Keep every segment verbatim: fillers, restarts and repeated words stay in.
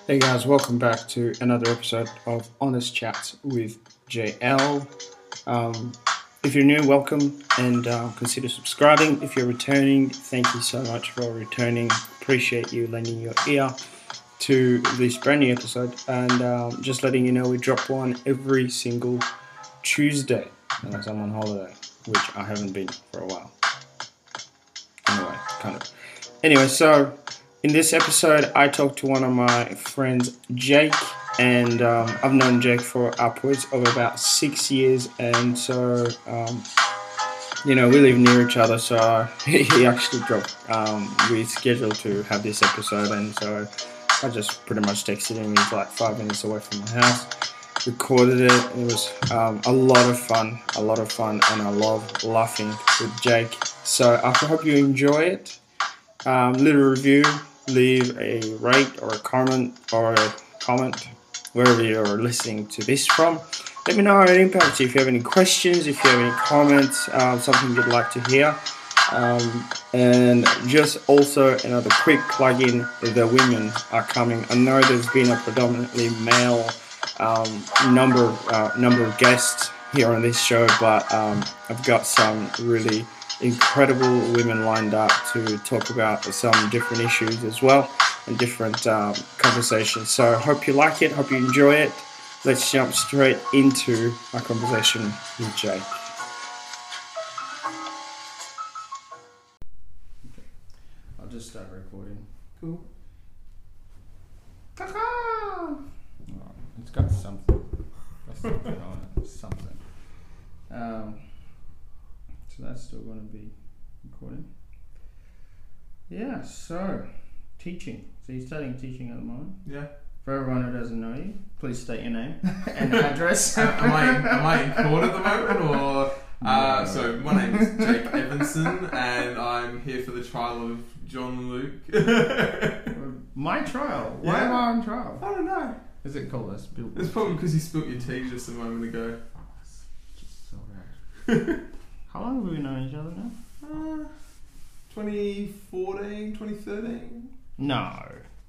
Hey guys, welcome back to another episode of Honest Chats with J L. Um, if you're new, welcome and uh, consider subscribing. If you're returning, thank you so much for returning. Appreciate you lending your ear to this brand new episode. And um, just letting you know, we drop one every single Tuesday unless I'm on holiday, which I haven't been for a while. Anyway, kind of. Anyway, so in this episode, I talked to one of my friends, Jake, and um, I've known Jake for upwards of about six years, and so, um, you know, we live near each other, so he actually dropped, um, we scheduled to have this episode, and so I just pretty much texted him. He's like five minutes away from my house, recorded it. It was um, a lot of fun, a lot of fun, and I love laughing with Jake. So I hope you enjoy it. Um, little review. Leave a rate or a comment or a comment wherever you're listening to this from. Let me know how it impacts you. If you have any questions, if you have any comments, uh, something you'd like to hear. Um, and just also another quick plug-in, the women are coming. I know there's been a predominantly male um, number, uh, number of guests here on this show, but um, I've got some really incredible women lined up to talk about some different issues as well and different um, conversations. So hope you like it, hope you enjoy it. Let's jump straight into my conversation with Jake. I'll just start recording. Cool. Oh, it's got something. Got something on it. Something. Um, So that's still going to be recording. Yeah, so teaching. So you're studying teaching at the moment? Yeah. For everyone who doesn't know you, please state your name and address. am, am I am I in court at the moment, or uh, no. So my name is Jake Evanson, and I'm here for the trial of John Luke. My trial? Why yeah. am I on trial? I don't know. Is it called a spill? It's probably because you spilt your tea just a moment ago. Just so bad. How long have we known each other now? Uh, twenty fourteen, twenty thirteen No.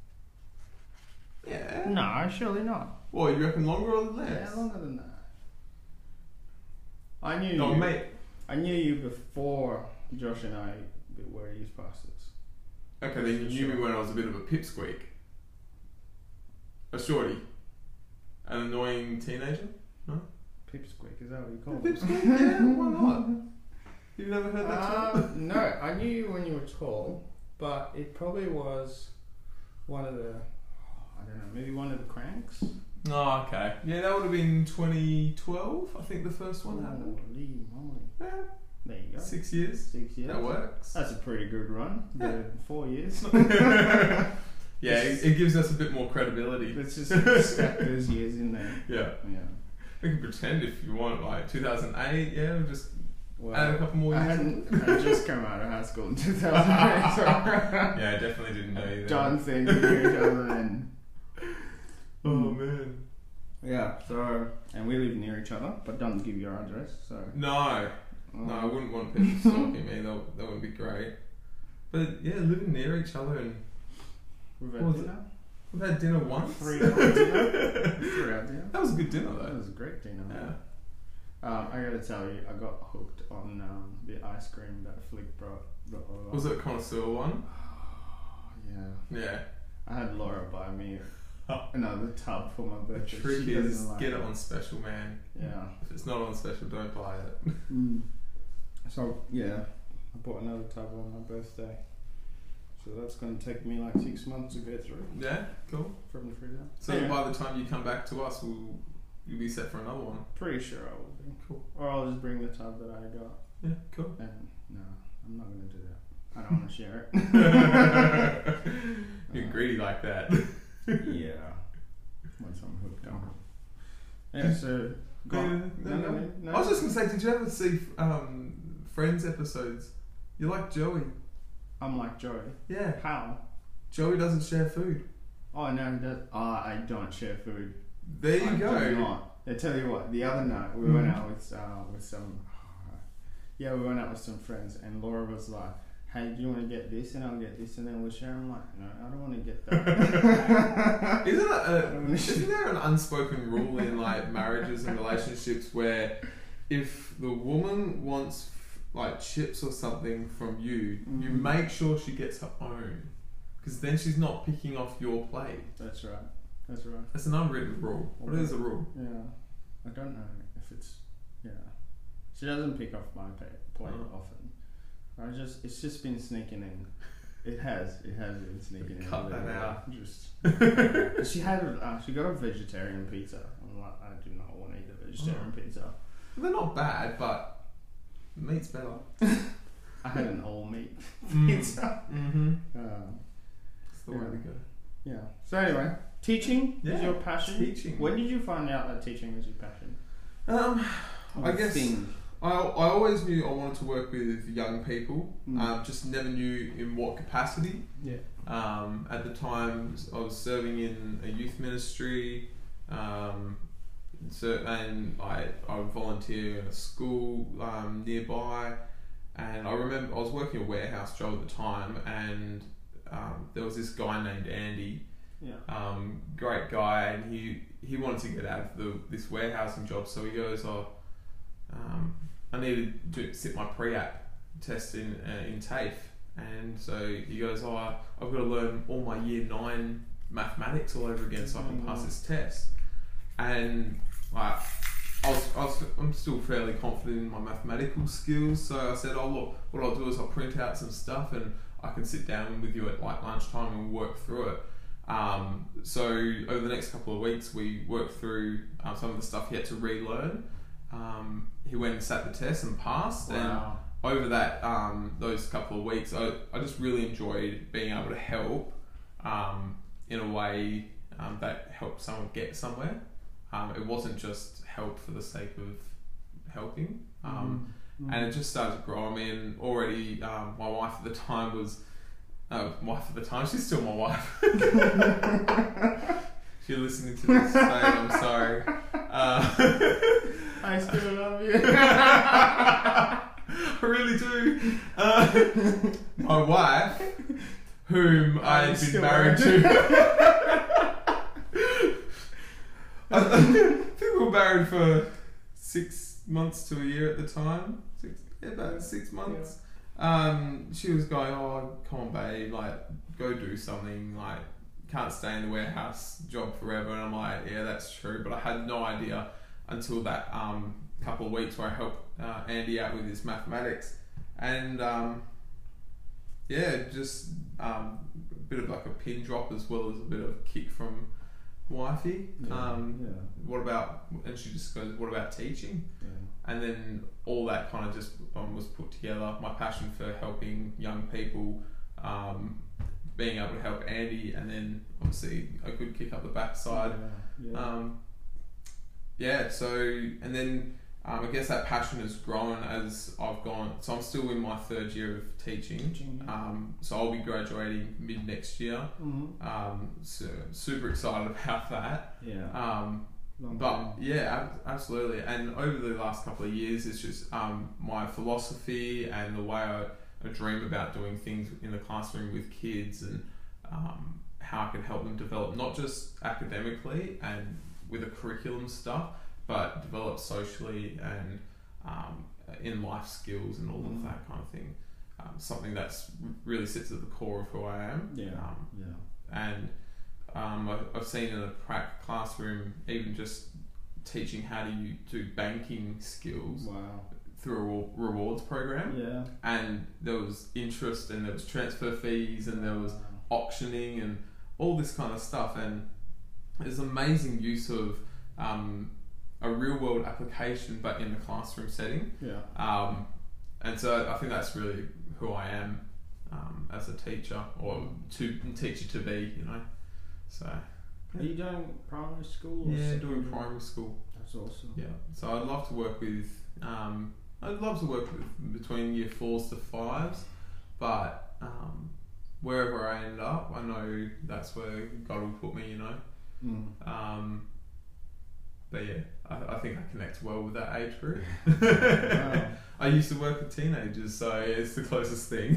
Yeah. No, surely not. What, you reckon longer or less? Yeah, longer than that. I knew no, you. mate. I knew you before Josh and I were youth pastors. Okay, then you knew me when I was a bit of a pipsqueak. A shorty. An annoying teenager? No? Pipsqueak, is that what you call A it? pipsqueak? Yeah, why not? You've never heard that term? Uh, no, I knew you when you were tall, but it probably was one of the, I don't know, maybe one of the cranks. Oh, okay. Yeah, that would have been twenty twelve, I think the first one happened. Holy moly. Yeah. There you go. Six years. Six years. That works. That's a pretty good run. Yeah. The four years. Yeah, it, it gives us a bit more credibility. Let's just stack those years in there. Yeah. Yeah. We can pretend if you want, like two thousand eight, yeah, we'll just Well, add a couple more I years. hadn't. I just come out of high school in two thousand eight. So Yeah, I definitely didn't know you then. done things with each other then. Oh man. Yeah. So, and we live near each other, but don't give your address. So. No. Oh. No, I wouldn't want people stalking me. That, that wouldn't be great. But yeah, living near each other, and We've What had was dinner. we've had dinner once. Three hour dinner. Three hour dinner. That was a good dinner That though. was a great dinner. Yeah. Um, I gotta tell you, I got hooked on um, the ice cream that Flick brought. brought over. Was it a connoisseur one? Yeah. Yeah. I had Laura buy me another tub for my The birthday. trick She is doesn't like get it on special, man. Yeah. If it's not on special, don't buy it. Mm. So yeah, I bought another tub on my birthday. So that's going to take me like six months to go through Yeah, cool. from the freezer. So Anyway, by the time you come back to us, we'll you'll be set for another one. pretty sure I will be. Cool. Or I'll just bring the tub that I got. Yeah, cool. And no, I'm not going to do that. I don't want to share it. You're Uh, greedy like that. Yeah. Once I'm hooked on. Yeah. So. Go Yeah, on. no, No, no, no. no, no. I was just gonna say, did you ever see um, Friends episodes? You like Joey? I'm like Joey. Yeah. How? Joey doesn't share food. Oh no, he does. Oh, I don't share food. There you I go. do not. I tell you what. The other night we went out with uh, with some. Yeah, we went out with some friends, and Laura was like, hey, do you want to get this? And I'll get this, and then we'll share. I'm like, no, I don't want to get that. Isn't, that a, isn't there an unspoken rule in like marriages and relationships where if the woman wants like chips or something from you, mm. you make sure she gets her own, because then she's not picking off your plate. That's right. That's right. That's an unwritten rule. What is a rule? Yeah, I don't know if it's yeah. She doesn't pick off my plate oh. often. I just it's just been sneaking in. It has. It has been sneaking in. Cut that out. Just. She had. Uh, she got a vegetarian pizza. I'm like, I do not want to eat a vegetarian oh. pizza. They're not bad, but meat's better. I had an all meat mm. pizza. Mm-hmm. Um, That's the yeah. way to go. Yeah. So anyway, teaching yeah. is your passion. Teaching. When did you find out that teaching was your passion? Um, or I guess. Thing? I, I always knew I wanted to work with young people, mm. um, just never knew in what capacity. Yeah. Um, at the time, I was serving in a youth ministry, um, so, and I, I would volunteer in a school um, nearby. And I remember I was working a warehouse job at the time, and um, there was this guy named Andy. Yeah. Um, great guy, and he, he wanted to get out of the, this warehousing job, so he goes, oh, um, I needed to sit my pre-app test in uh, in TAFE, and so he goes, oh, I've got to learn all my year nine mathematics all over again so I can pass this test. And like, I was, I was, I'm still fairly confident in my mathematical skills, so I said, oh look, what I'll do is I'll print out some stuff and I can sit down with you at like lunchtime and work through it. Um, so over the next couple of weeks, we worked through um, some of the stuff he had to relearn. Um, he went and sat the test and passed. Wow. And over that, um, those couple of weeks, I, I just really enjoyed being able to help um, in a way um, that helped someone get somewhere. Um, it wasn't just help for the sake of helping. Um, mm-hmm. And it just started to grow. I mean, already um, my wife at the time was, uh, wife at the time, she's still my wife. If you're listening to this, babe, I'm sorry. Uh, I still love you. I really do. Uh, my wife, whom I had been married to. I think we were married for six months to a year at the time. Six, yeah, about six months. Yeah. Um, she was going, oh, come on, babe, like, go do something, like, can't stay in the warehouse job forever. And I'm like, yeah, that's true. But I had no idea until that um, couple of weeks where I helped uh, Andy out with his mathematics. And um, yeah, just um, a bit of like a pin drop as well as a bit of a kick from wifey. Yeah, um, yeah. What about, and she just goes, what about teaching? Yeah. And then all that kind of just um, was put together. My passion for helping young people, um, being able to help Andy, and then obviously a good kick up the backside. Yeah, yeah. Um, yeah, so, and then um, I guess that passion has grown as I've gone. So I'm still in my third year of teaching. teaching yeah. um, so I'll be graduating mid next year. Mm-hmm. Um, so super excited about that. Yeah. Um, but yeah, ab- absolutely. And over the last couple of years, it's just um, my philosophy and the way I, I dream about doing things in the classroom with kids, and um, how I can help them develop, not just academically and with the curriculum stuff, but develop socially and um, in life skills and all mm. of that kind of thing. Um, something that's really sits at the core of who I am. Yeah. Um, yeah. And um, I've, I've seen in a prac classroom, even just teaching how do you do banking skills. Wow. Through a rewards program. Yeah. And there was interest, and there was transfer fees, and there was auctioning and all this kind of stuff. And there's amazing use of um, a real world application, but in a classroom setting. Yeah. Um, and so I think that's really who I am um, as a teacher, or to teacher to be, you know. So. Are you doing primary school? Or yeah, secondary? doing primary school. That's awesome. Yeah. So I'd love to work with. Um, I'd love to work with between year fours to fives, but um, wherever I end up, I know that's where God will put me, you know. Mm. Um, but yeah, I, I think I connect well with that age group. Wow. I used to work with teenagers, so it's the closest thing.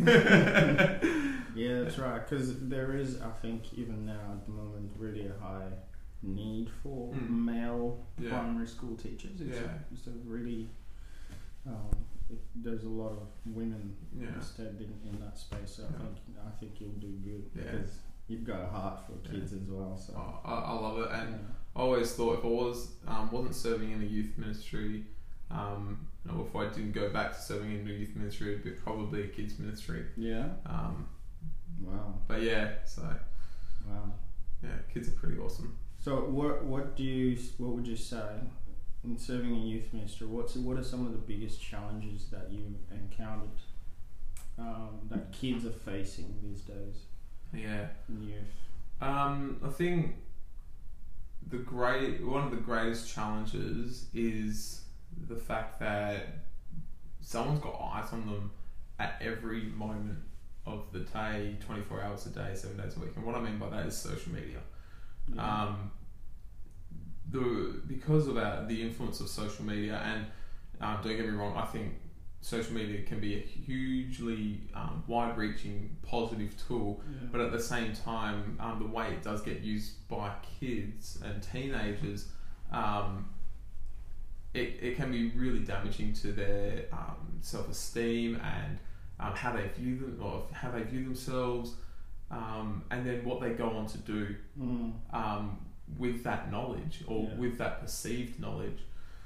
Yeah, that's right. Because there is, I think, even now at the moment, really a high need for Mm. male Yeah. primary school teachers. It's, Yeah. a, it's a really um, it, there's a lot of women Yeah. instead in, in that space. So Yeah. I think I think you'll do good Yeah. because you've got a heart for Yeah. kids as well. So Oh, I, I love it, and yeah. I always thought if I was um, wasn't serving in a youth ministry, um, or if I didn't go back to serving in a youth ministry, it'd be probably a kids ministry. Yeah. Um, Wow. but yeah, so Wow. yeah, kids are pretty awesome. So what what do you what would you say in serving in youth ministry? What's what are some of the biggest challenges that you encountered um, that kids are facing these days Yeah. in youth? Um, I think the great one of the greatest challenges is the fact that someone's got eyes on them at every moment of the day, twenty-four hours a day, seven days a week. And what I mean by that is social media. Yeah. Um, the because of our, the influence of social media, and um, don't get me wrong, I think social media can be a hugely um, wide-reaching positive tool. Yeah. But at the same time, um, the way it does get used by kids and teenagers, um, it, it can be really damaging to their um, self-esteem and um, how they view them, or how they view themselves, um, and then what they go on to do Mm. um, with that knowledge, or Yeah. with that perceived knowledge.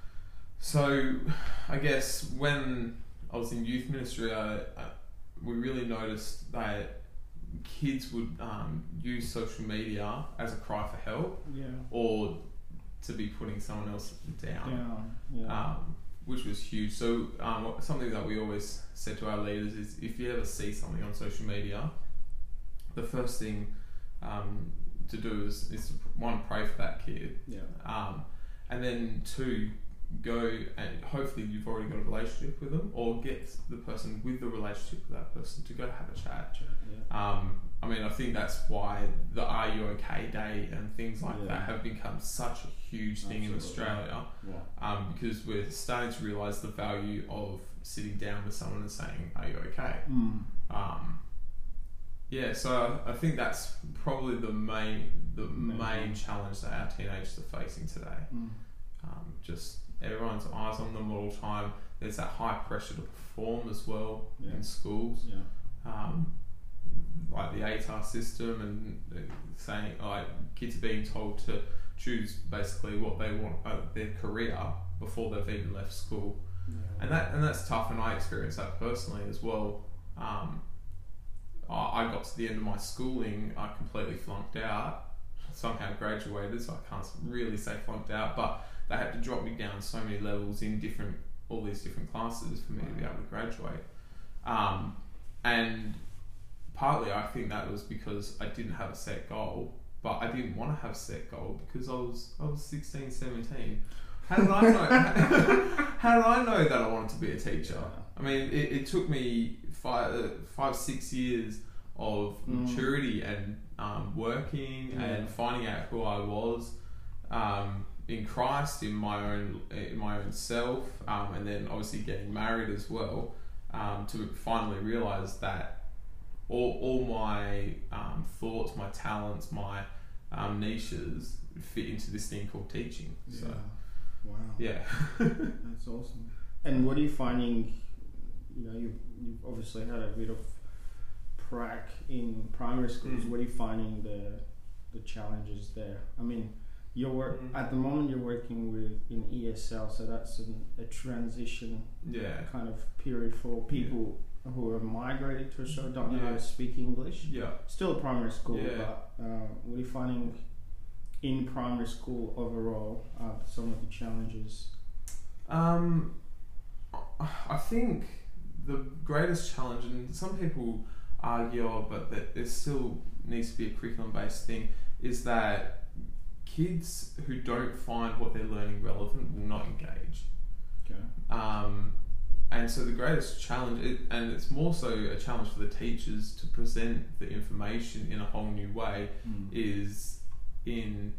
So, I guess when I was in youth ministry, I, I, we really noticed that kids would um, use social media as a cry for help, Yeah. or to be putting someone else down, Yeah. Yeah. um, which was huge. So um, something that we always said to our leaders is, if you ever see something on social media, the first thing um, to do is, is to, one, pray for that kid, yeah. um, and then two, go and hopefully you've already got a relationship with them, or get the person with the relationship with that person to go have a chat. Yeah. Um, I mean, I think that's why the Are You OK Day and things like Yeah. that have become such a huge thing in Absolutely. Australia, Yeah. um, because we're starting to realise the value of sitting down with someone and saying, "Are you okay?" Mm. Um, yeah, so I think that's probably the main the Main main challenge that our teenagers are facing today. Mm. Um, just everyone's eyes on them all the time. There's that high pressure to perform as well Yeah. in schools. Yeah. Um, like the A T A R system, and uh, saying like kids are being told to choose basically what they want uh, their career before they've even left school, Yeah. and that and that's tough. And I experienced that personally as well. Um, I, I got to the end of my schooling, I completely flunked out. Somehow graduated, so I can't really say flunked out, but they had to drop me down so many levels in different all these different classes for me to be able to graduate. Um, and partly I think that was because I didn't have a set goal, but I didn't want to have a set goal because I was I was sixteen, seventeen. How did I know? How did I know that I wanted to be a teacher? I mean, it, it took me five, uh, five, six years of Mm. maturity and um, working Yeah. and finding out who I was um, in Christ, in my own in my own self, um, and then obviously getting married as well, um, to finally realise that all all my um, thoughts, my talents, my um, niches fit into this thing called teaching. So Yeah. Wow. yeah. That's awesome. And what are you finding? You know, you've, you've obviously had a bit of prac in primary schools. Mm. What are you finding the the challenges there? I mean, you're work Mm. at the moment. You're working with in E S L, so that's an, a transition Yeah. kind of period for people who are migrated to Australia, don't know how Yeah. to speak English. Yeah. Still a primary school, Yeah. but uh, what are you finding in primary school overall? Uh, some of the challenges. Um, I think the greatest challenge, and some people argue, oh, but that there still needs to be a curriculum-based thing, is that kids who don't find what they're learning relevant will not engage. Okay. Um, and so the greatest challenge, it, and it's more so a challenge for the teachers to present the information in a whole new way, Mm. is in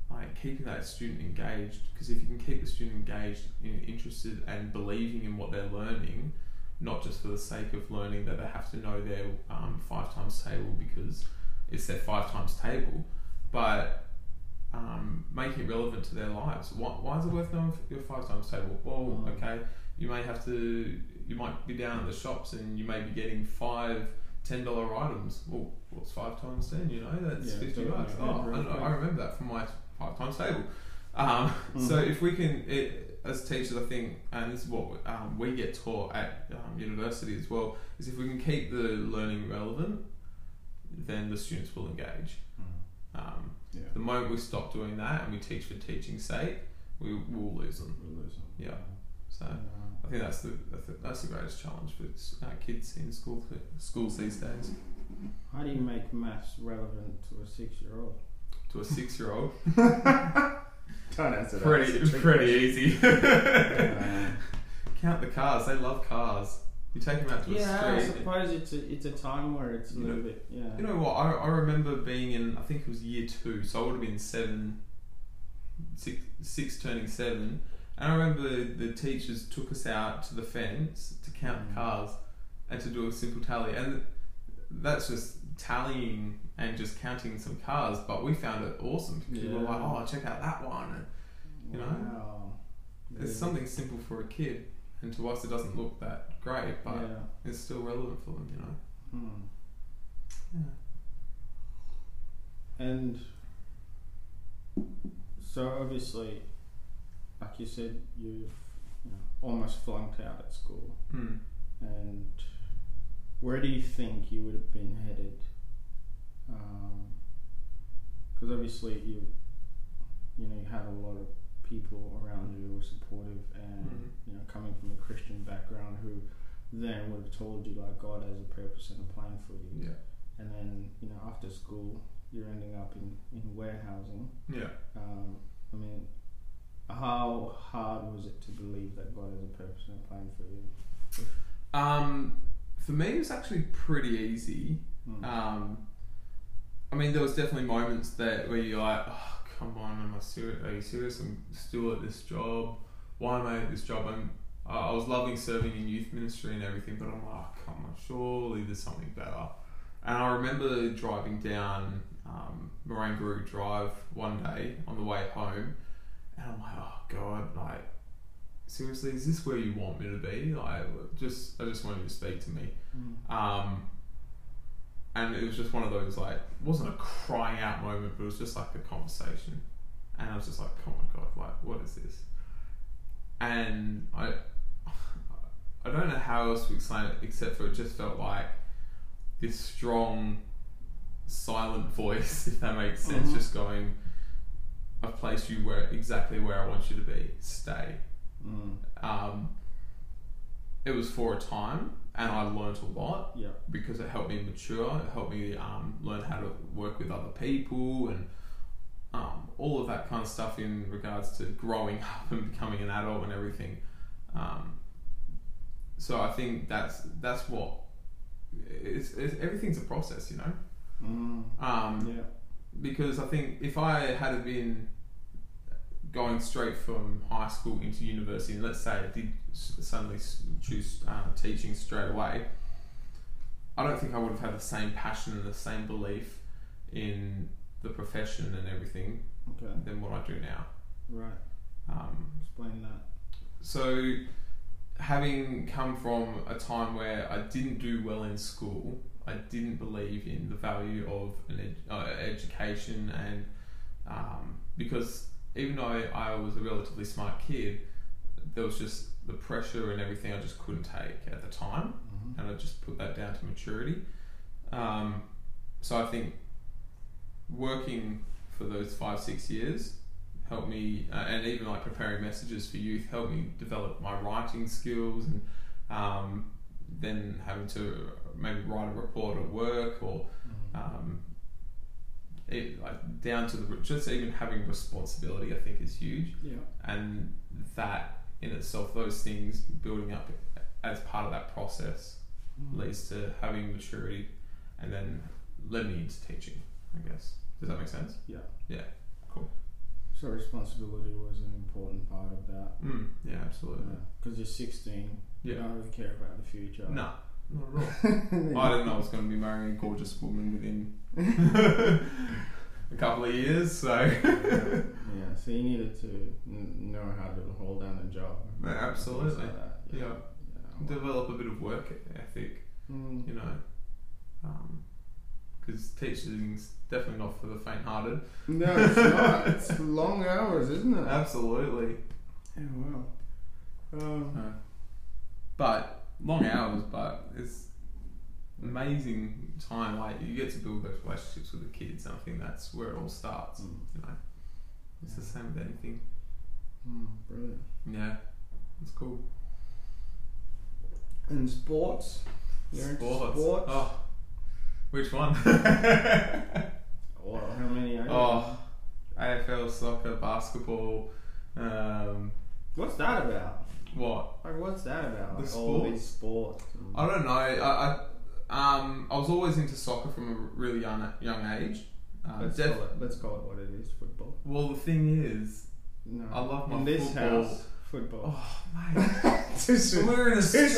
like keeping that student engaged, because if you can keep the student engaged, you know, interested and believing in what they're learning, not just for the sake of learning that they have to know their um, five times table because it's their five times table, but um, making it relevant to their lives. Why, why is it worth knowing your five times table? Well, Mm. okay, you may have to, you might be down at the shops and you may be getting five ten dollar items. Well, what's five times ten? You know, that's Yeah, fifty totally. bucks. Yeah, Oh, very I, quick. I remember that from my five times table. Um, Mm. So if we can, it, as teachers, I think, and this is what um, we get taught at um, university as well, is if we can keep the learning relevant, then the students will engage. Mm. Um, Yeah. the moment we stop doing that and we teach for teaching's sake, we will lose them. We'll lose them. Yeah. So Yeah. I think that's the that's the, that's the greatest challenge for uh, kids in school schools these days. How do you make maths relevant to a six-year-old? To a six-year-old, Don't answer that. pretty It's a trick pretty easy. question. Count the cars. They love cars. You take them out to Yeah, I a street. suppose it's a it's a time where it's a You little know- bit yeah. You know what? I, I remember being in, I think it was year two, so I would have been seven, six, six turning seven. And I remember the teachers took us out to the fence to count the Mm. cars and to do a simple tally. And that's just tallying and just counting some cars, but we found it awesome because we were Yeah. like, oh, check out that one. And you know, Wow. it's Yeah. something simple for a kid. And to us, it doesn't look that great, but Yeah. it's still relevant for them, you know. Hmm. Yeah. And so obviously, like you said, you've you know, almost flunked out at school. Mm. And where do you think you would have been headed? Because obviously you, you know, you had a lot of people around you who were supportive, and Mhm. you know, coming from a Christian background, who then would have told you like God has a purpose and a plan for you. Yeah. And then you know, after school, you're ending up in in warehousing. Yeah. Um, I mean, how hard was it to believe that God has a purpose and a plan for you? Um, for me, it was actually pretty easy. Mm. Um, I mean, there was definitely moments that where you're like, oh, come on, am I serious? Are you serious? I'm still at this job. Why am I at this job? I'm, I was loving serving in youth ministry and everything, but I'm like, oh, come on, surely there's something better. And I remember driving down um, Marangaroo Drive one day on the way home, and I'm like, oh God, like, seriously, is this where you want me to be? Like, just, I just wanted you to speak to me. Mm. Um, and it was just one of those, like, it wasn't a crying out moment, but it was just like a conversation. And I was just like, oh my God, like, what is this? And I, I don't know how else to explain it, except for it just felt like this strong, silent voice, if that makes sense, Mhm. just going, I've placed you where exactly where I want you to be. Stay. Mm. Um, it was for a time, and I learnt a lot Yeah. because it helped me mature. It helped me um, learn how to work with other people and um, all of that kind of stuff in regards to growing up and becoming an adult and everything. Um, so I think that's that's what it's, it's everything's a process, you know. Mm. Um, Yeah. because I think if I had been going straight from high school into university, and let's say I did s- suddenly s- choose uh, teaching straight away, I don't think I would have had the same passion and the same belief in the profession and everything Okay. than what I do now. Right. Um, Explain that. so having come from a time where I didn't do well in school, I didn't believe in the value of an ed- uh, education, and um, because even though I was a relatively smart kid, there was just the pressure and everything I just couldn't take at the time, Mm-hmm. and I just put that down to maturity. Um, so I think working for those five, six years helped me, uh, and even like preparing messages for youth helped me develop my writing skills, and um, then having to maybe write a report at work, or um, it, like down to the just even having responsibility, I think is huge, Yeah. and that in itself, those things building up as part of that process Mm. leads to having maturity, and then led me into teaching, I guess. Does that make sense? Yeah. Yeah. Cool. So responsibility was an important part of that. Mm, yeah, absolutely. Because you're sixteen, you Yeah. don't really care about the future. No, not at all. I didn't know I was going to be marrying a gorgeous woman within a couple of years, so. yeah. yeah, so you needed to n- know how to hold down a job. Yeah, absolutely. Like that. Yeah. Yeah. Develop a bit of work ethic, Mm. you know. Because teaching's definitely not for the faint-hearted. No, it's not. It's long hours, isn't it? Absolutely. Yeah, wow. Um, Uh, but long hours, but it's amazing time. Like you get to build those relationships with the kids, and I think that's where it all starts. Mm. You know, it's the same with anything. mm, brilliant. Yeah, it's cool. And sports? You're into Sports. sports? Oh, which one? Well, how many are you? Oh, A F L, soccer, basketball. Um, What's that about? what? Like, what's that about? The Like, all sport? these sports. and- I don't know. I, I um I was always into soccer from a really young young age. Um, let's, def- call it, let's call it what it is, football. well, the thing is, No. I love my In this football. house, football. Oh mate, Too soon. we're in Too soon.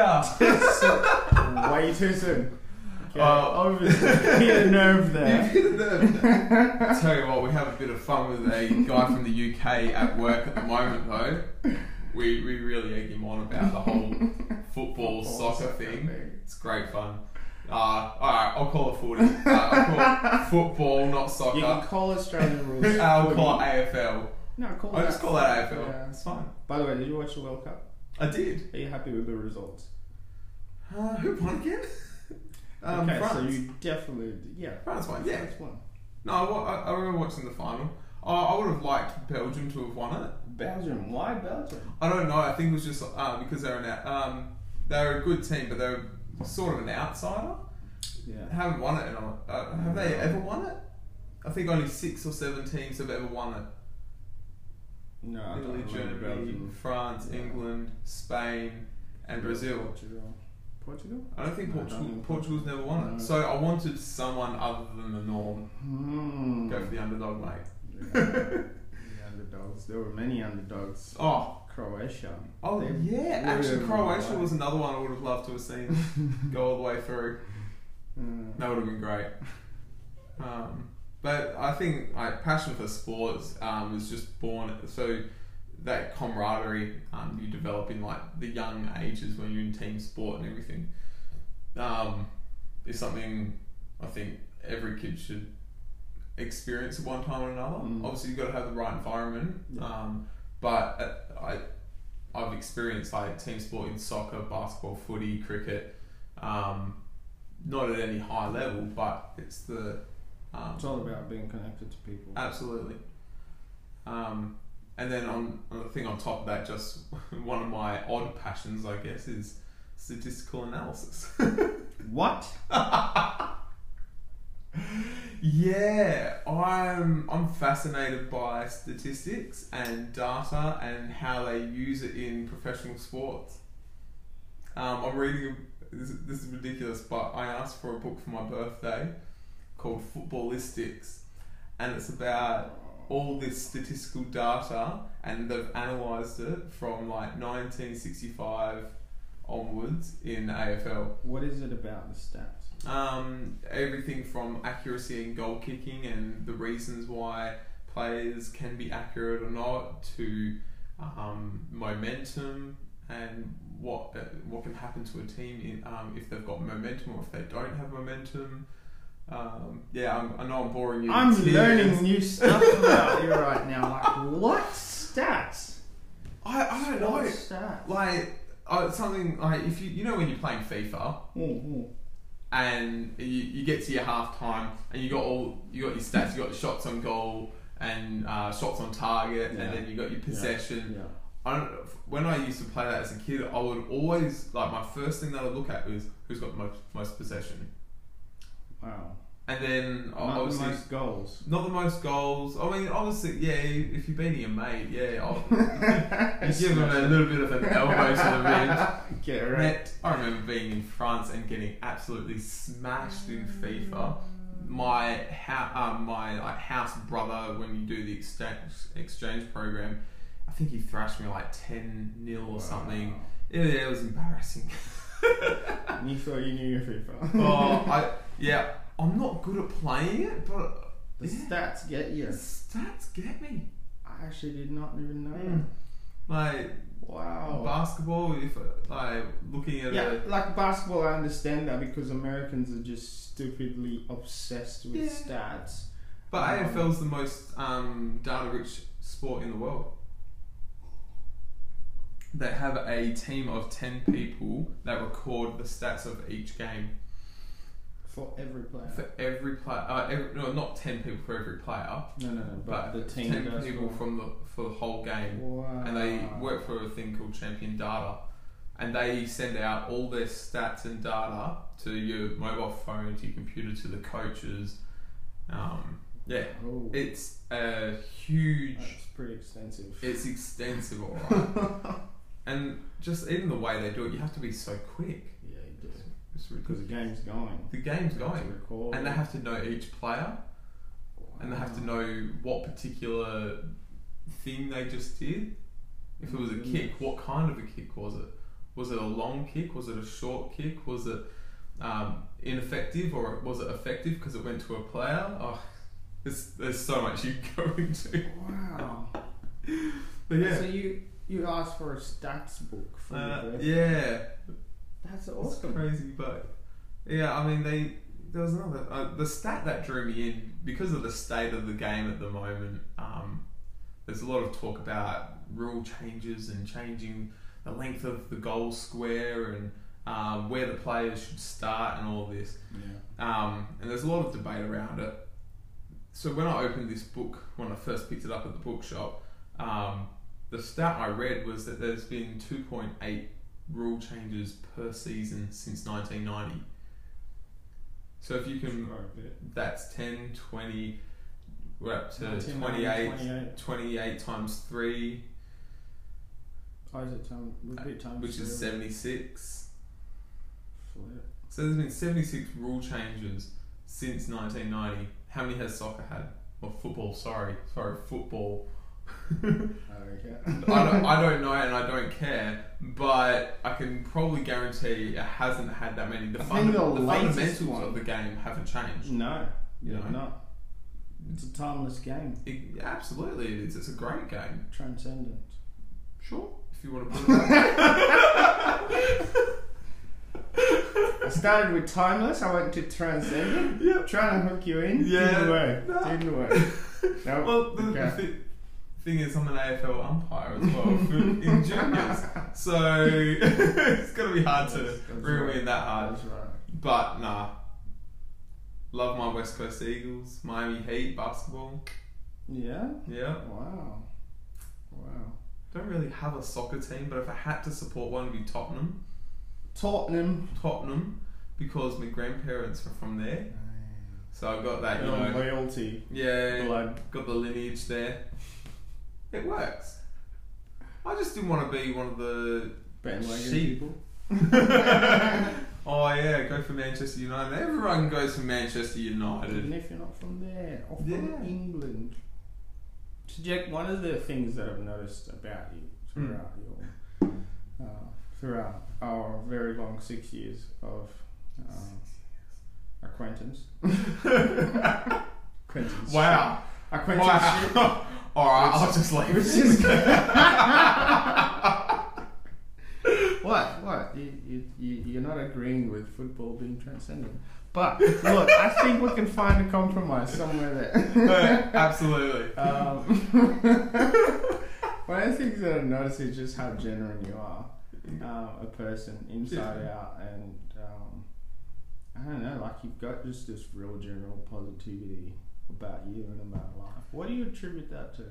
Australia. Way too soon. Okay, Oh. obviously, hit a nerve there. You've hit a nerve there. Tell you what, we have a bit of fun with a guy from the U K at work at the moment though. We we really egg him on about the whole football, soccer thing. It's great fun. Uh, alright, I'll call it footy. Uh, I'll call it football, not soccer. You can call Australian rules. I'll call it footy. A F L. No, call I that. just call that A F L. Yeah. It's fine. By the way, did you watch the World Cup? I did. Are you happy with the results? Uh, who won again? um, okay, France. so you definitely, yeah. France won, yeah. France won. No, I, wa- I, I remember watching the final. I, I would have liked Belgium to have won it. Belgium. Why Belgium? I don't know. I think it was just uh, because they're an out, um, they're a good team, but they're sort of an outsider. Yeah. Haven't won it. In a, uh, have they ever won it? I think only six or seven teams have ever won it. No, I don't Italy, remember Germany, Belgium. France, Yeah. England, Spain, and Brazil. Portugal. Portugal? I don't think No, I Portugal, don't think Portugal's never won it. No. So I wanted someone other than the norm. Hmm. Go for the underdog, mate. Yeah. The underdogs. There were many underdogs. Oh, Croatia. oh They yeah. blew Actually, them Croatia away. was another one I would have loved to have seen go all the way through. Uh, That would have been great. Um, but I think like passion for sports um, was just born. So that camaraderie um, you develop in like the young ages when you're in team sport and everything um, is something I think every kid should experience at one time or another. Mm. Obviously, you've got to have the right environment. Yeah. Um, but uh, I I've experienced like team sport in soccer, basketball, footy, cricket. Um, not at any high level, but it's the um, it's all about being connected to people. absolutely. Um, and then on I think on top of that, just one of my odd passions, I guess, is statistical analysis. What? Yeah, I'm I'm fascinated by statistics and data and how they use it in professional sports. Um, I'm reading. This, this is ridiculous, but I asked for a book for my birthday called Footballistics, and it's about all this statistical data, and they've analysed it from like nineteen sixty-five onwards in A F L. What is it about the stats? Um, everything from accuracy in goal kicking and the reasons why players can be accurate or not, to um, momentum and what uh, what can happen to a team in, um, if they've got momentum or if they don't have momentum. Um, yeah, I'm, I know I'm boring you. I'm to tears. learning new stuff about you right now. Like, what stats? I, I don't know. What stats? Like uh, something like if you you know when you're playing FIFA. Mm-hmm. And you, you get to your half time and you got all you got your stats, you got the shots on goal and uh, shots on target, Yeah. and then you got your possession. Yeah. I don't, when I used to play that as a kid, I would always like my first thing that I'd look at was who's got the most, most possession, Wow. and then Not the obviously most goals. not the most goals. I mean, obviously, yeah, if you're beating your mate, yeah, I'll, you give them a little bit of an elbow to the ribs. Get right. Met, I remember being in France and getting absolutely smashed in FIFA my ha- um, my like house brother, when you do the exchange exchange program, I think he thrashed me like ten nil or Wow. something. Yeah, yeah, it was embarrassing. And you thought you knew your FIFA. oh, I yeah, I'm not good at playing it, but The yeah, stats get you. the stats get me. I actually did not even know. Mm. Like Wow. basketball, if like looking at Yeah, a like basketball, I understand that because Americans are just stupidly obsessed with Yeah. stats. but Um, A F L is the most um, data-rich sport in the world. They have a team of ten people that record the stats of each game For every player. for every player. Uh, every, no, not ten people for every player, no, no, no. but But, the team ten does people for- from the for the whole game. Wow. And they work for a thing called Champion Data, and they send out all their stats and data to your mobile phone, to your computer, to the coaches. Um, yeah, Oh, it's a huge. that's pretty extensive. It's extensive, alright. And just even the way they do it, you have to be so quick. Yeah, you do. It's Because ridiculous. the game's going. The game's You have to going, record. and they have to know each player, and they have to Wow. know what particular thing they just did. If it was a Mm. kick, what kind of a kick was it? Was it a long kick? Was it a short kick? Was it um, ineffective, or was it effective because it went to a player? Oh, there's, there's so much you can go into. Wow. But yeah, So you you asked for a stats book for uh, your birthday. yeah, That's it's awesome. crazy. But yeah, I mean, they there was another uh, the stat that drew me in because of the state of the game at the moment. Um, there's a lot of talk about rule changes and changing the length of the goal square and um, where the players should start and all this. Yeah. Um, and there's a lot of debate around it. So when I opened this book, when I first picked it up at the bookshop, um, the stat I read was that there's been two point eight rule changes per season since nineteen ninety. So if you can, Quite a bit. that's ten, twenty, we're up to nineteen, twenty-eight, twenty-eight. twenty-eight times three, Oh, is it time? Repeat times which is three. seventy-six. Flip. So there's been seventy-six rule changes since nineteen ninety. How many has soccer had? Or football, sorry. Sorry, football. I don't care. I, don't, I don't know and I don't care, but I can probably guarantee it hasn't had that many. The, I funda- think the the latest fundamentals one- of the game haven't changed. No, You you're know? not. It's a timeless game. It, absolutely, it is. It's a great game. Transcendent. Sure, if you want to put it that way. I started with timeless. I went to transcendent. Yep. Trying to hook you in. Yeah. Didn't work. No. Didn't work. No. Well, the, the Okay. thi- thing is, I'm an A F L umpire as well for, in juniors, so it's gonna be hard to That's- that's reel me right. in that hard. That's right. But nah, love my West Coast Eagles, Miami Heat basketball. Yeah. Yeah, Wow. Wow. don't really have a soccer team, but if I had to support one, it'd be Tottenham. Tottenham. Tottenham, because my grandparents are from there, so I've got that. You Your know, loyalty. yeah, Blood. got the lineage there. It works. I just didn't want to be one of the Bandwagon sheep. people. Oh yeah, go for Manchester United. Everyone goes for Manchester Even United. if you're not from there, or from Yeah. England. So Jack, one of the things that I've noticed about you Hmm. throughout your uh, throughout our very long six years of um, acquaintance, acquaintance, Wow. acquaintanceship, Wow. Alright, I'll just leave. which is what what you, you you you're not agreeing with football being transcendent, but look, I think we can find a compromise somewhere there. Absolutely. Um, one of the things that I've noticed is just how genuine you are, um, a person inside Yeah. out, and um, I don't know, like you've got just this real general positivity about you and about life. What do you attribute that to?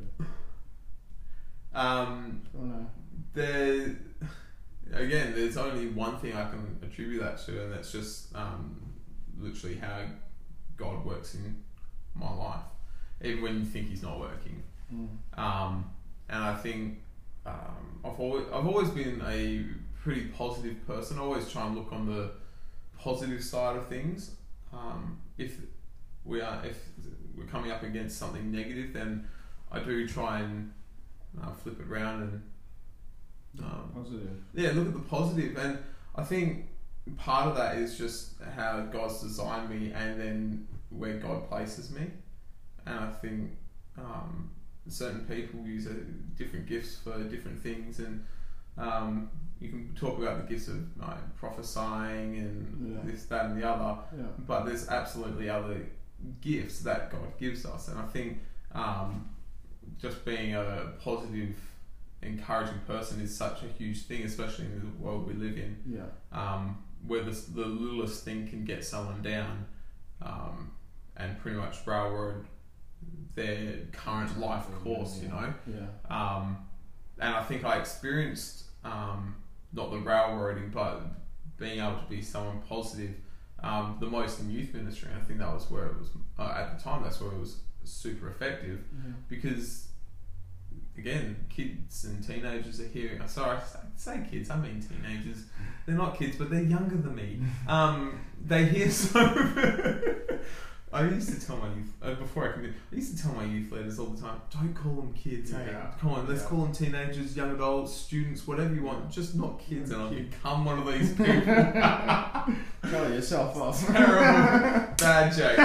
Um, I don't know. there, again, there's only one thing I can attribute that to, and that's just um, literally how God works in my life, even when you think He's not working. Mm. Um, and I think um, I've always I've always been a pretty positive person. I always try and look on the positive side of things. Um, if we are if we're coming up against something negative, then I do try and uh, flip it around and um, Positive. yeah, look at the positive. And I think part of that is just how God's designed me, and then where God places me. And I think um, certain people use uh, different gifts for different things, and um, you can talk about the gifts of like, prophesying and Yeah. this, that, and the other. Yeah. But there's absolutely other gifts that God gives us, and I think um, just being a positive, encouraging person is such a huge thing, especially in the world we live in, Yeah. um, where the, the littlest thing can get someone down um, and pretty much railroad their current life course, you know. Yeah. Um, and I think I experienced um, not the railroading, but being able to be someone positive um, the most in youth ministry. And I think that was where it was uh, at the time. That's where it was super effective, Yeah. because again, kids and teenagers are hearing. I'm sorry, I say kids. I mean teenagers. They're not kids, but they're younger than me. Um, they hear so. I used to tell my youth uh, before I could. I used to tell my youth leaders all the time, don't call them kids. Hey, Yeah. come on, let's Yeah. call them teenagers, young adults, students, whatever you want. Just not kids, and I'll Kid. become one of these people. Tell yourself off. Terrible, bad joke.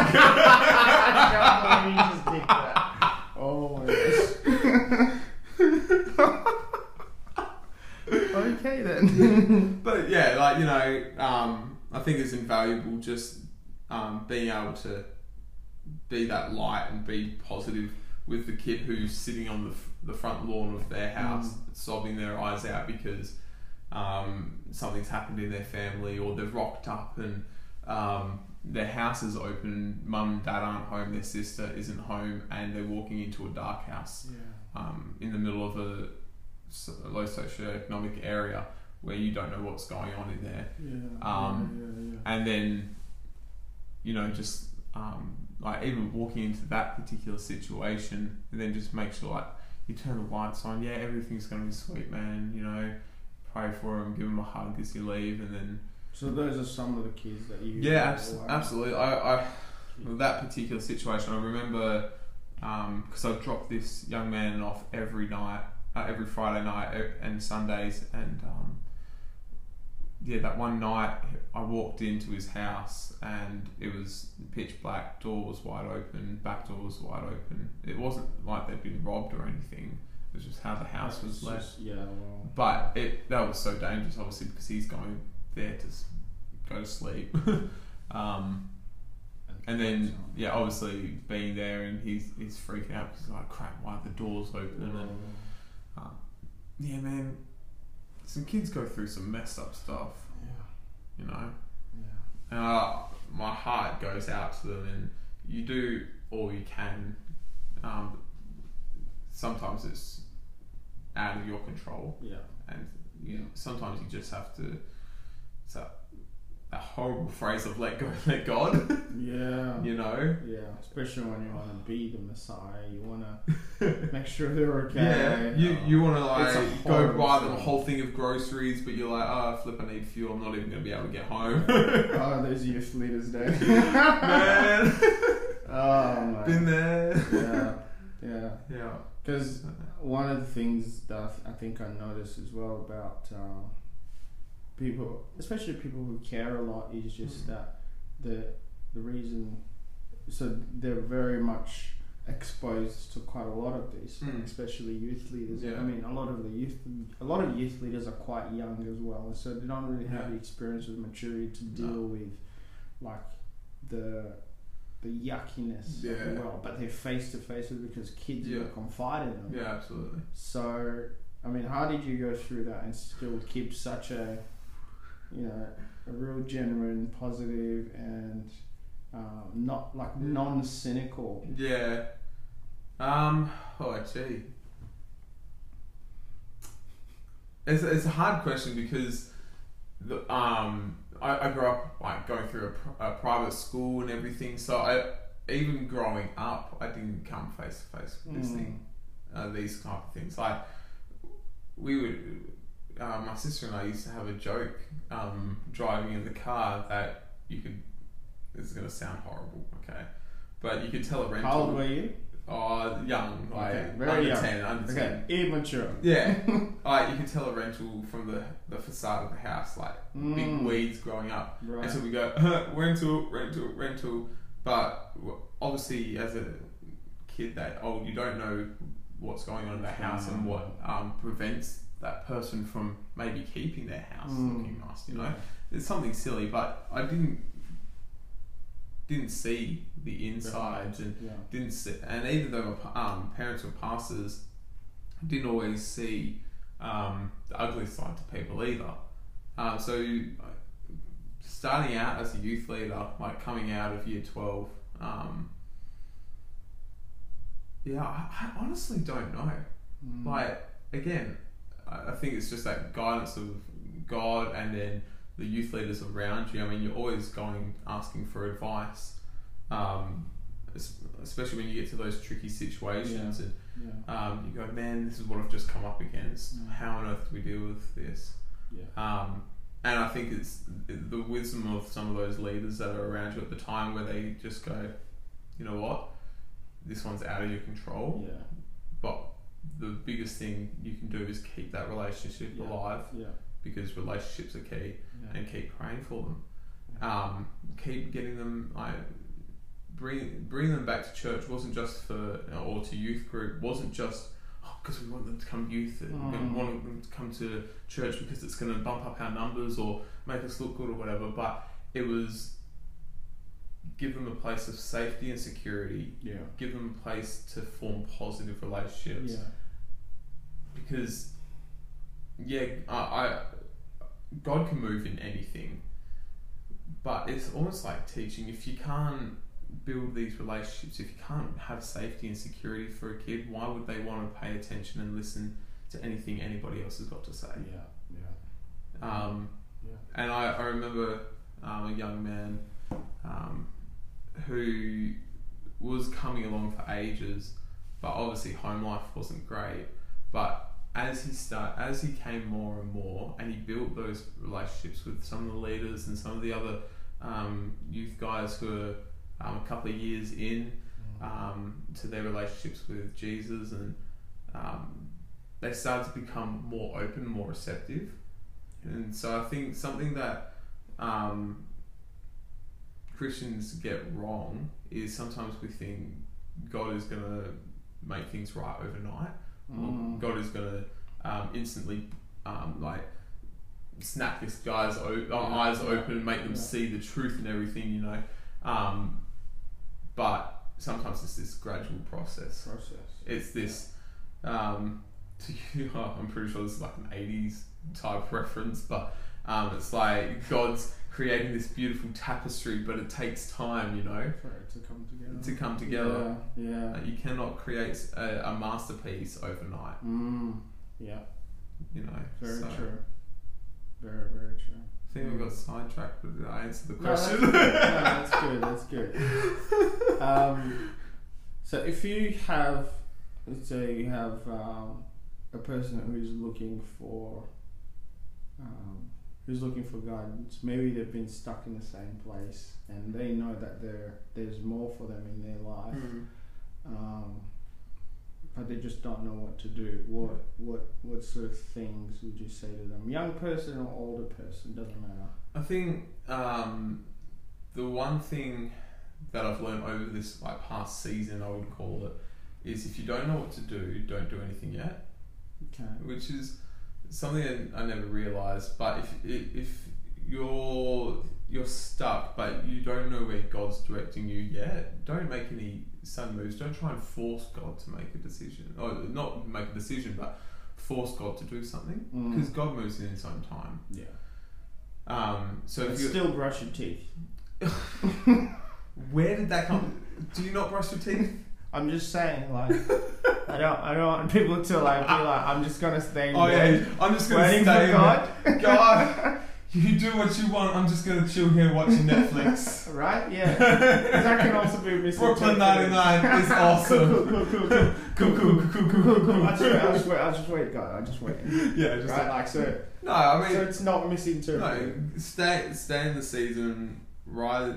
I can't believe you just did that. Oh my gosh. Okay then. But yeah, like you know, um, I think it's invaluable just um, being able to be that light and be positive with the kid who's sitting on the f- the front lawn of their house, Mm. sobbing their eyes out because um, something's happened in their family, or they've rocked up and um, their house is open, mum and dad aren't home, their sister isn't home, and they're walking into a dark house Yeah. um, in the middle of a, s- a low socioeconomic area where you don't know what's going on in there. Yeah. Um, yeah, yeah, And then, you know, just um, like even walking into that particular situation, and then just make sure like you turn the lights on. Yeah, everything's gonna be sweet, man. You know, pray for them, give them a hug as you leave, and then So those are some of the kids that you. yeah, abs- absolutely. I, I with that particular situation, I remember because I dropped this young man off every night, uh, every Friday night e- and Sundays, and um, yeah, that one night I walked into his house and it was pitch black, door was wide open, back door was wide open. It wasn't like they'd been robbed or anything. It was just how the house was left. Just, yeah. Well. But it that was so dangerous, obviously, because he's going there to s- go to sleep. um, and then, yeah, obviously being there and he's he's freaking out because like, crap, why are the doors open? And um, yeah, man, some kids go through some messed up stuff, Yeah. you know. Yeah. And uh, my heart goes out to them, and you do all you can. Um, sometimes it's out of your control, Yeah. and you sometimes you just have to. It's a, a horrible phrase of let go, let God. Yeah. You know. Yeah. Especially when you want to be the Messiah, you want to make sure they're okay. Yeah, you Uh, you want to it's a like go horrible buy them a thing. whole thing of groceries, but you're like, oh flip, I need fuel. I'm not even gonna be able to get home. Oh, those youth leaders day. Man, Oh man. been there. Yeah. Yeah. Yeah. Because one of the things that I think I noticed as well about uh, people, especially people who care a lot, is just Mm. that the the reason. So they're very much exposed to quite a lot of these, Mm. especially youth leaders. Yeah. I mean, a lot of the youth, a lot of youth leaders are quite young as well, and so they don't really have Yeah. the experience or the maturity to deal No. with, like, the the yuckiness of Yeah. the world. But they're face to face with it because kids Yeah. will confide in them. Yeah, absolutely. So, I mean, how did you go through that and still keep such a, you know, a real genuine, positive, and um, not like Mm. non-cynical? Yeah. Um. Oh, gee. It's it's a hard question because the um I, I grew up like going through a, pr- a private school and everything, so I even growing up I didn't come face to face with this Mm. thing, uh, these type of things. Like we would, uh, my sister and I used to have a joke um, driving in the car that you could. This is gonna sound horrible, okay, but you could tell a rental. How old were you? Oh, young, like Okay, very under young. ten, under ten. Okay, immature. Yeah, like you can tell a rental from the, the facade of the house, like Mm. big weeds growing up. Right. And so we go uh, rental, rental, rental. But obviously, as a kid that old, you don't know what's going on in the house and what um, prevents that person from maybe keeping their house Mm. looking nice. You know, it's something silly, but I didn't didn't see the insides and Yeah. didn't see, and even though my pa- um, parents were pastors, I didn't always see um, the ugly side to people either. Um, so uh, starting out as a youth leader, like coming out of year twelve, um, yeah, I, I honestly don't know. Mm. Like, again, I I think it's just that guidance of God and then the youth leaders around you. I mean, you're always going, asking for advice, um, es- especially when you get to those tricky situations and Yeah. um, you go, man, this is what I've just come up against. Mm. How on earth do we deal with this? Yeah. Um, and I think it's the wisdom of some of those leaders that are around you at the time where they just go, you know what, this one's out of your control. Yeah. But the biggest thing you can do is keep that relationship Yeah. alive, Yeah. because relationships are key, Yeah. and keep praying for them. Um, keep getting them, like, bring bring them back to church. Wasn't just for, or to youth group. Wasn't just because we want them to come youth. And we Mm. want them to come to church because it's going to bump up our numbers or make us look good or whatever. But it was give them a place of safety and security. Yeah. Give them a place to form positive relationships. Yeah. Because yeah, I, I God can move in anything, but it's almost like teaching. If you can't build these relationships, if you can't have safety and security for a kid, why would they want to pay attention and listen to anything anybody else has got to say? Yeah. Yeah. Um, Yeah. and I, I remember um, a young man um, who was coming along for ages, but obviously home life wasn't great. But as he start, as he came more and more, and he built those relationships with some of the leaders and some of the other um, youth guys who were um, a couple of years in um, to their relationships with Jesus, and um, they started to become more open, more receptive. And so I think something that um, Christians get wrong is sometimes we think God is going to make things right overnight. Mm. God is going to um, instantly um, like snap this guy's o- Yeah. eyes Yeah. open and make them Yeah. see the truth and everything, you know. Um, but sometimes it's this gradual process. Process. It's this, um, to you, I'm pretty sure this is like an eighties type reference, but um, it's like God's creating this beautiful tapestry, but it takes time, you know, For it to come together. to come together. Yeah. Yeah. Uh, you cannot create a, a masterpiece overnight, Mm. Yeah. you know. Very so, true. Very, very true. I think we got sidetracked, but I answered the No, that's question. good. No, that's good. That's good. Um, so if you have, let's say you have um, a person who is looking for, um, who's looking for guidance. Maybe they've been stuck in the same place, and they know that there there's more for them in their life, Mm. um, but they just don't know what to do. What what what sort of things would you say to them? Young person or older person, doesn't matter. I think um, the one thing that I've learned over this like past season, I would call it, is if you don't know what to do, don't do anything yet. Okay. Which is something that I never realised. But if if if you're you're stuck, but you don't know where God's directing you yet, don't make any sudden moves. Don't try and force God to make a decision, or not make a decision, but force God to do something, Mm. because God moves in His own time. Yeah. Um, so But if you still brush your teeth. where did that come? Do you not brush your teeth? I'm just saying, like, I don't, I don't want people to like be like, I'm just gonna stay in Oh bed yeah, I'm just gonna waiting stay for God, there. God, you do what you want. I'm just gonna chill here watching Netflix. right? Yeah, 'Cause that can also be misinterpreted. Brooklyn ninety-nine is awesome. Cool, cool, cool, cool, Cool, cool, cool, cool, cool, cool. I'll just wait, I'll just wait, I'll just wait, God, I'll just wait. Yeah, just Right, like so. no. I mean, So it's not misinterpreted. no. Stay, stay in the season. Ride,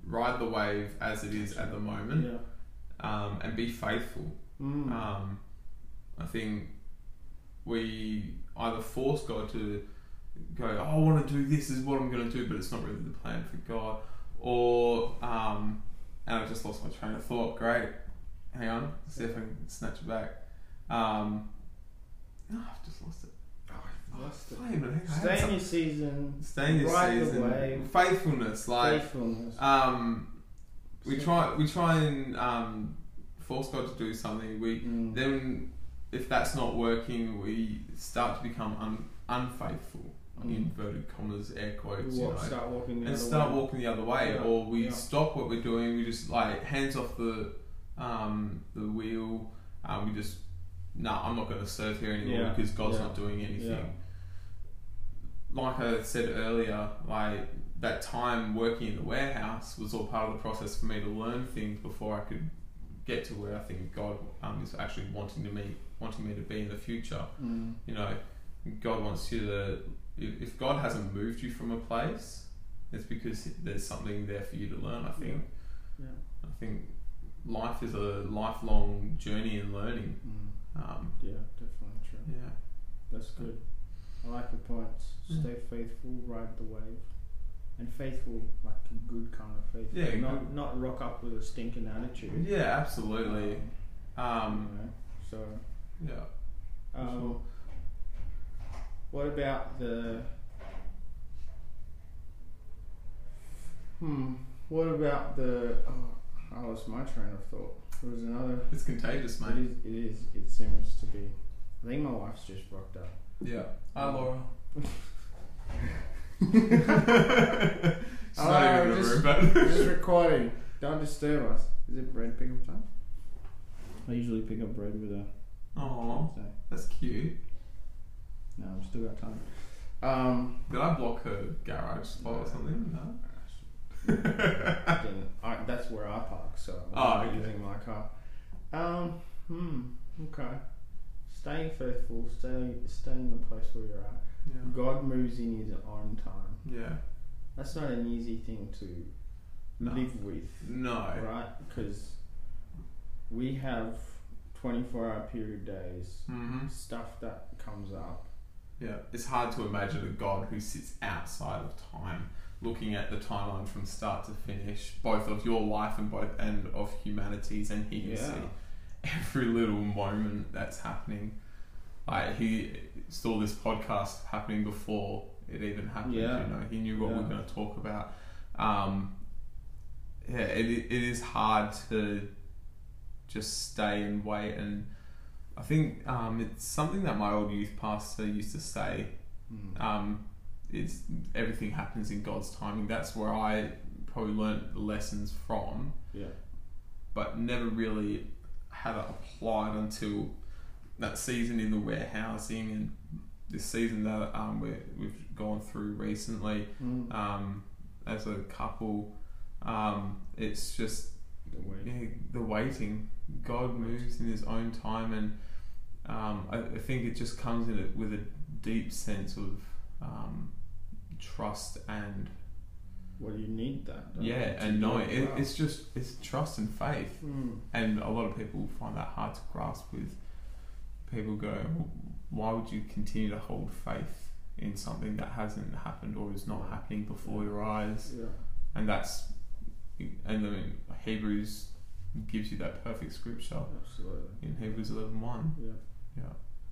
ride the wave as it is at the moment, Yeah. um, and be faithful. Mm. Um, I think we either force God to go, oh, I want to do this, this is what I'm going to do, but it's not really the plan for God. Or, um, and I just lost my train of thought. Great. Hang on. See if I can snatch it back. Um, no, I've just lost it. Oh, lost it. Wait a minute. I had Stay in some- your season. Stay in your ride the season. wave. Faithfulness. Like, Faithfulness. um, we try, we try and um, force God to do something. We Mm. then, if that's not working, we start to become un, unfaithful. Mm. Inverted commas, air quotes, We you walk, know, start walking the and other start way. walking the other way, Yeah. or we Yeah. stop what we're doing. We just like hands off the um, the wheel. Um, we just no, nah, I'm not going to serve here anymore Yeah. because God's Yeah. not doing anything. Yeah. Like I said earlier, like that time working in the warehouse was all part of the process for me to learn things before I could get to where I think God um, is actually wanting to me wanting me to be in the future. Mm. You know, God wants you to. If if God hasn't moved you from a place, it's because there's something there for you to learn. I think. Yeah. I think life is a lifelong journey in learning. Mm. Um, Yeah, definitely true. yeah. That's good. I like your points. Mm. Stay faithful, ride the wave. And faithful, like a good kind of faithful. Yeah, Not good. not rock up with a stinking attitude. Yeah, absolutely. Um, You know, so yeah. um, Sure. what about the Hmm. What about the oh, I lost my train of thought. There was another It's contagious, it mate. is it is it seems to be. I think my wife's just rocked up. Yeah. Hi, Laura. She's She's not even in the just, room, but we're just recording. Don't disturb us. Is it bread pickup time? I usually pick up bread with a. oh, So, that's cute. no, I've still got time. Um, Did I block her garage spot or something? No. then I, that's where I park, so I'm Oh, not okay. using my car. Um, hmm. Okay. Staying faithful. Stay. Stay in the place where you're at. Yeah. God moves in His own time. Yeah. That's not an easy thing to No. live with. No. Right? Because we have twenty-four hour period days, Mm-hmm. stuff that comes up. Yeah. It's hard to imagine a God who sits outside of time, looking at the timeline from start to finish, both of your life and both and of humanity's, and He can Yeah. see every little moment that's happening. Like He saw this podcast happening before it even happened. Yeah. You know, He knew what we Yeah. were going to talk about. Um, yeah, it it is hard to just stay and wait, and I think um, it's something that my old youth pastor used to say. Mm. Um, it's everything happens in God's timing. That's where I probably learnt the lessons from, Yeah. but never really had it applied until that season in the warehousing and this season that um, we're, we've gone through recently Mm. um, as a couple. Um, it's just The way. yeah, the waiting. God moves in His own time, and um, I, I think it just comes in it with a deep sense of um, trust and Well, you need that. don't yeah, you, to and do knowing it, well. it's just it's trust and faith, Mm. and a lot of people find that hard to grasp. With people go, "Well, why would you continue to hold faith in something that hasn't happened or is not happening before your eyes?" Yeah. And that's and then Hebrews gives you that perfect scripture Absolutely. in Hebrews eleven one. Yeah. Yeah.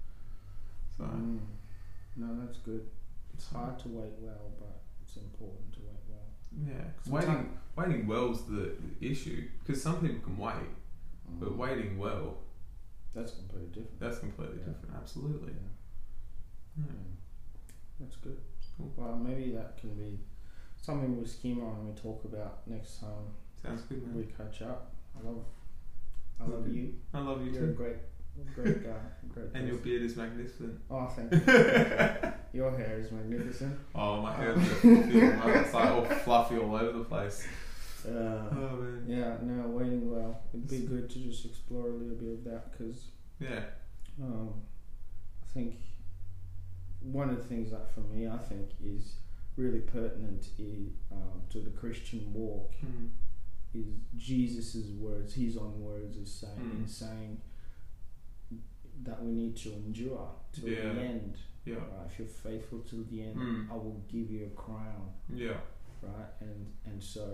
So Mm. No, that's good. It's hard to wait well, but it's important to wait well. yeah, Sometime- waiting waiting well's the issue, because some people can wait, Mm. but waiting well, That's completely different. that's completely Yeah. different. Absolutely. Yeah. Yeah. That's good. Cool. Well, maybe that can be something we'll scheme on and we talk about next time Sounds good, man. we catch up. I love, I love Okay. you. I love you You're a too. great, great guy. Great. And your person. beard is magnificent. Oh, thank you. Your hair is magnificent. Oh, my hair is fluffy. It's like all fluffy all over the place. Uh, Oh man. yeah, no, waiting well. It'd be good to just explore a little bit of that because Yeah. um, I think one of the things that for me, I think, is really pertinent is, um, to the Christian walk Mm. is Jesus's words, his own words is saying, Mm. is saying that we need to endure to Yeah. the end. Yeah. Right? If you're faithful to the end, Mm. I will give you a crown. Yeah. Right? And and so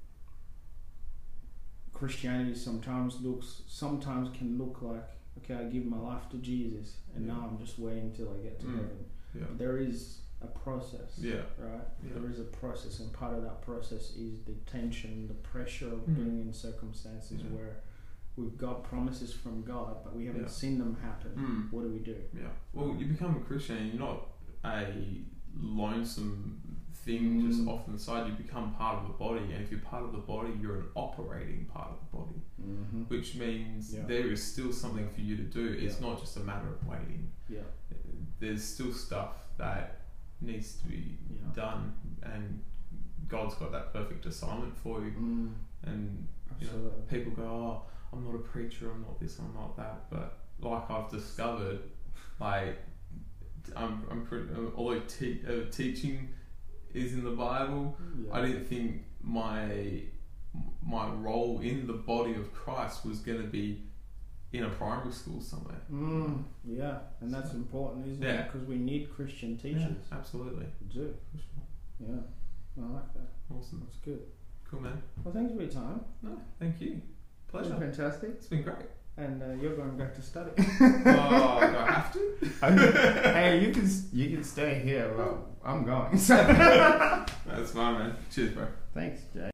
Christianity sometimes looks, sometimes can look like, okay, I give my life to Jesus, and Yeah. now I'm just waiting till I get to Mm. heaven. Yeah. But there is a process. Yeah. Right? Yeah. There is a process, and part of that process is the tension, the pressure of Mm. being in circumstances Yeah. where we've got promises from God, but we haven't Yeah. seen them happen. Mm. What do we do? Yeah. Well, you become a Christian and you're not a lonesome thing just Mm. off on the side. You become part of the body, and if you're part of the body, you're an operating part of the body, Mm-hmm. which means Yeah. there is still something for you to do. It's Yeah. not just a matter of waiting. Yeah. There's still stuff that needs to be Yeah. done, and God's got that perfect assignment for you. Mm. And you know, Absolutely. people go, "Oh, I'm not a preacher. I'm not this. I'm not that." But like I've discovered, like I'm, I'm pretty. Although te- uh, teaching is in the Bible, Yeah. I didn't think my my role in the body of Christ was going to be in a primary school somewhere. Mm. Yeah, and that's important, isn't Yeah. it? Because we need Christian teachers. Yeah, absolutely. We do. Yeah. I like that. Awesome. That's good. Cool, man. Well, thanks for your time. No, thank you. Pleasure. Fantastic. It's been great. And uh, you're going back to study. Oh, do I have to? Hey, you can you can stay here. Well, I'm going. That's fine, man. Cheers, bro. Thanks, Jay.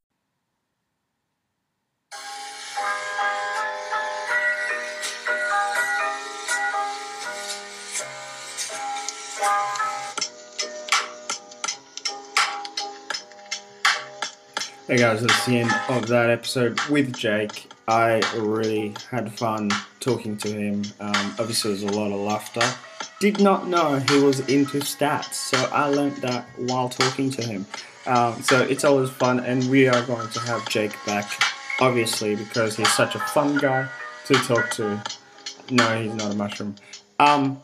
Hey guys, that's the end of that episode with Jake. I really had fun talking to him. Um, obviously, there was a lot of laughter. Did not know he was into stats, so I learned that while talking to him. Um, so it's always fun, and we are going to have Jake back, obviously, because he's such a fun guy to talk to. No, he's not a mushroom. Um,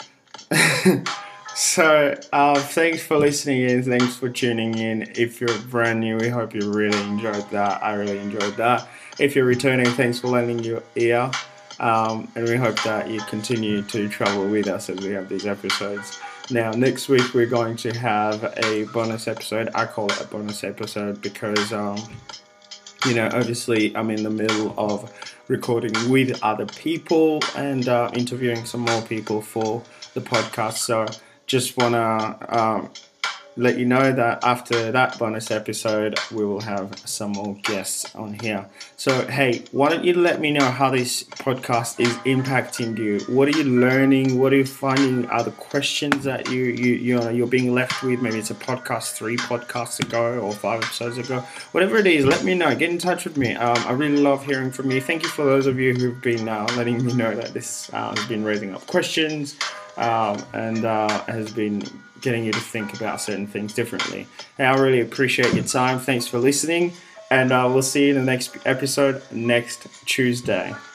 So, uh, thanks for listening in. Thanks for tuning in. If you're brand new, we hope you really enjoyed that. I really enjoyed that. If you're returning, thanks for lending your ear. Um, and we hope that you continue to travel with us as we have these episodes. Now, next week, we're going to have a bonus episode. I call it a bonus episode because, um, you know, obviously I'm in the middle of recording with other people and uh, interviewing some more people for the podcast. So, just want to um, let you know that after that bonus episode, we will have some more guests on here. So, hey, why don't you let me know how this podcast is impacting you? What are you learning? What are you finding are the questions that you, you, you know, you're being left with? Maybe it's a podcast three podcasts ago or five episodes ago. Whatever it is, let me know. Get in touch with me. Um, I really love hearing from you. Thank you for those of you who've been uh, letting me know that this uh, has been raising up questions. Um, and uh, has been getting you to think about certain things differently. And I really appreciate your time. Thanks for listening, and uh, we'll see you in the next episode next Tuesday.